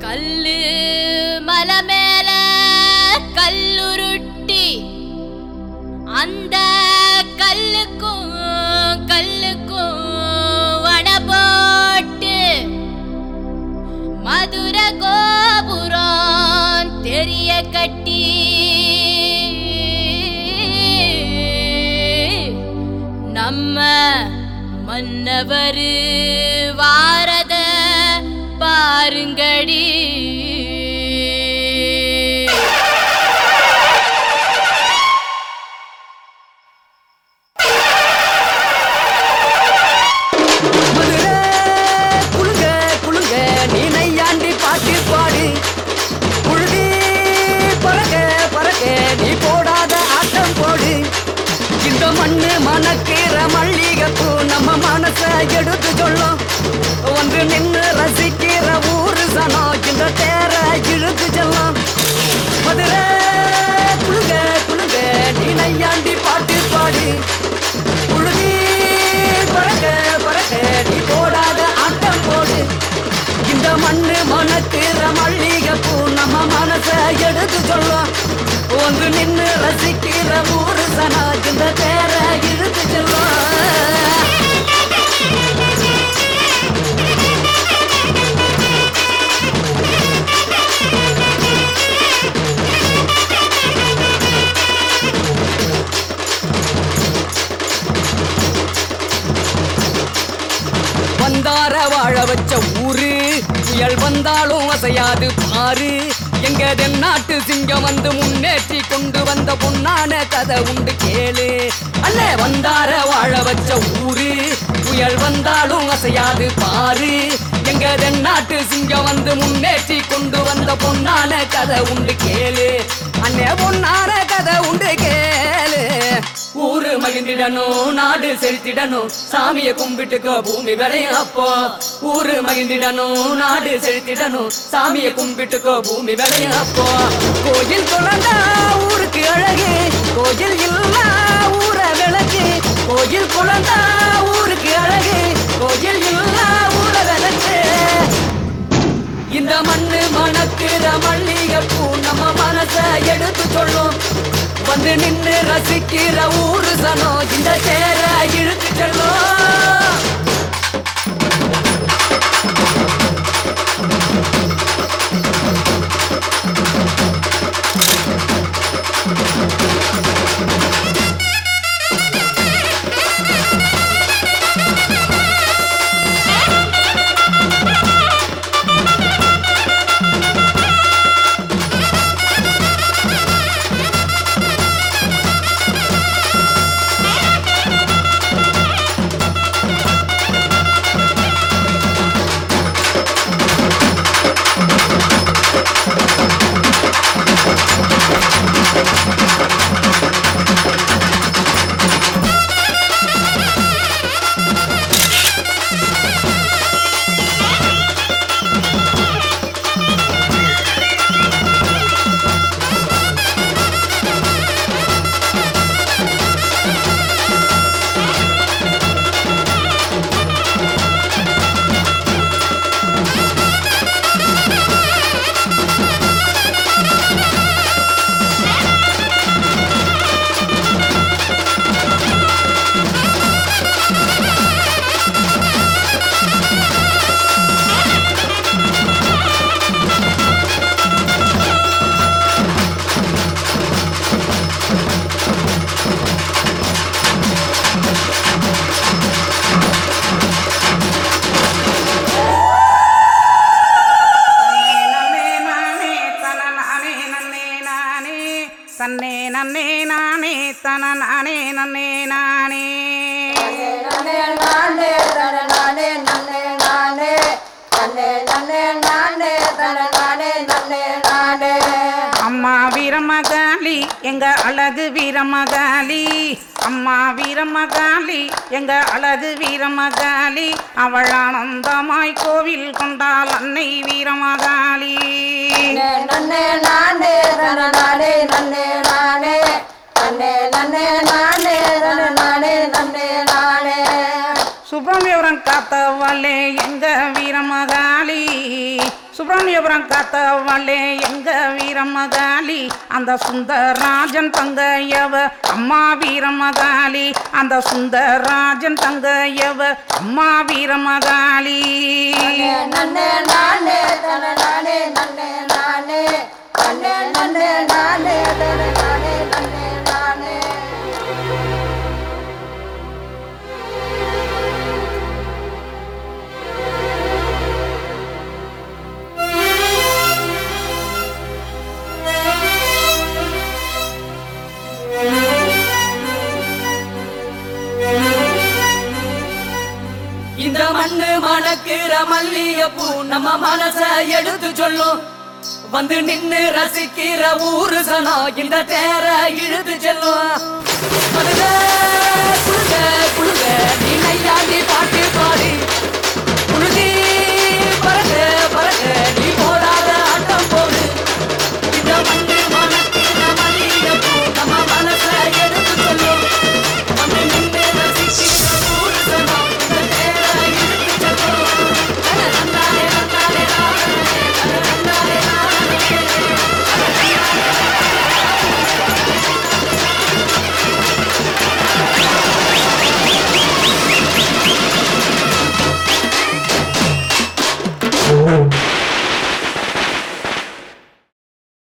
கல்லு மலை மேல கல்லுருட்டி அந்த கல்லுக்கும் வட போட்டு மதுர கோபுரம் தெரிய கட்டி நம்ம மன்னவரு வாரத பாருங்கடி. மண்ணு மணக்கிற மல்லிகைப்பூ நம்ம மனச எடுத்து சொல்லும். வந்து நின்று ரசிக்கிற ஊரு சனம் இந்த தேர இழுத்து செல்லும். மதுரை குழுங்க குழுங்க நீ நையாண்டி பாட்டு பாடி குழுதி பறக்க பறக்க நீ போடாத ஆட்டம் போடு. இந்த மண்ணு மணக்கிற மல்லிகைப்பூ நம்ம மனச எடுத்து சொல்லும். வந்து நின்று ரசிக்கிற ஊரு சனா இந்த தேர இழுத்து செல்லும். வந்தார வாழ வச்ச ஊரு புயல் வந்தாலும் அசையாது பாரு. எங்க தென்னாட்டு சிங்கம் வந்து முன்னேற்றி கொண்டு வந்த பொன்னான கதை உண்டு கேளு. அல்ல வந்தார வாழ வச்ச ஊரு புயல் வந்தாலும் அசையாது பாரு. எங்க தென்னாட்டு சிங்கம் வந்து முன்னேற்றி கொண்டு வந்த பொன்னான கதை உண்டு கேளு. அண்ணே பொன்னான கதை உண்டு கேளு. ஊரு மகிழ்ந்திடணும் நாடு செலுத்திடணும் சாமியை கும்பிட்டுக்கோ பூமி விளையும் அப்போ. ஊரு மகிழ்ந்திடணும் நாடு செலுத்திடணும் சாமியை கும்பிட்டுக்கோ பூமி விளையும் அப்போ. கோயில் குழந்தா ஊருக்கு அழகு கோயில் இல்லா ஊர விளக்கு. கோயில் குழந்தா ஊருக்கு அழகு கோயில் இல்லா ஊர விளக்கு. இந்த மண்ணு மணக்கிற மல்லிகைப்பூ நம்ம மனச எடுத்து சொல்லும். வந்து நின்று ரசிக்கிற ஊரு சனம் இந்த தேர இழுத்து செல்லும். தன்னே நன்னே நானே தன நானே நன்னே நானே நன்னே நானே தன நானே நன்னே நானே தன்னே நன்னே நானே தன நானே நன்னே நானே. அம்மா வீரமகாளி எங்க அழகு வீரமகாளி. அம்மா வீரமகாளி எங்க அழகு வீரமகாளி. அவள் ஆனந்தமாய் கோவில் கொண்டாள் அன்னை வீரமகாளி. நன்னே நானே தன நானே நன்னே நானே தன்னே நன்னே நானே தன நானே நன்னே நானே. சுபம் விவரம் காத்தவளே எங்க வீரமகாளி. சுப்பிரமணியபுரம் காத்தவளே எங்க வீரமகாளி அந்த சுந்தரராஜன் தங்கையவ அம்மா வீரமகாளி அந்த சுந்தரராஜன் தங்கையவ அம்மா வீரமகாளி நன்னே நானே தன நானே நன்னே நானே நன்னே நன்னே நானே தன நானே நன்னே நானே இந்த மண்ணு மணக்கிற மல்லியப்பூ நம்ம மனச எடுத்து சொல்லும் வந்து நின்னு ரசிக்கிற ஊரு சனம் இந்த தேர இழுத்து செல்லும் குழுக குழுக நீ நையாண்டி பாட்டு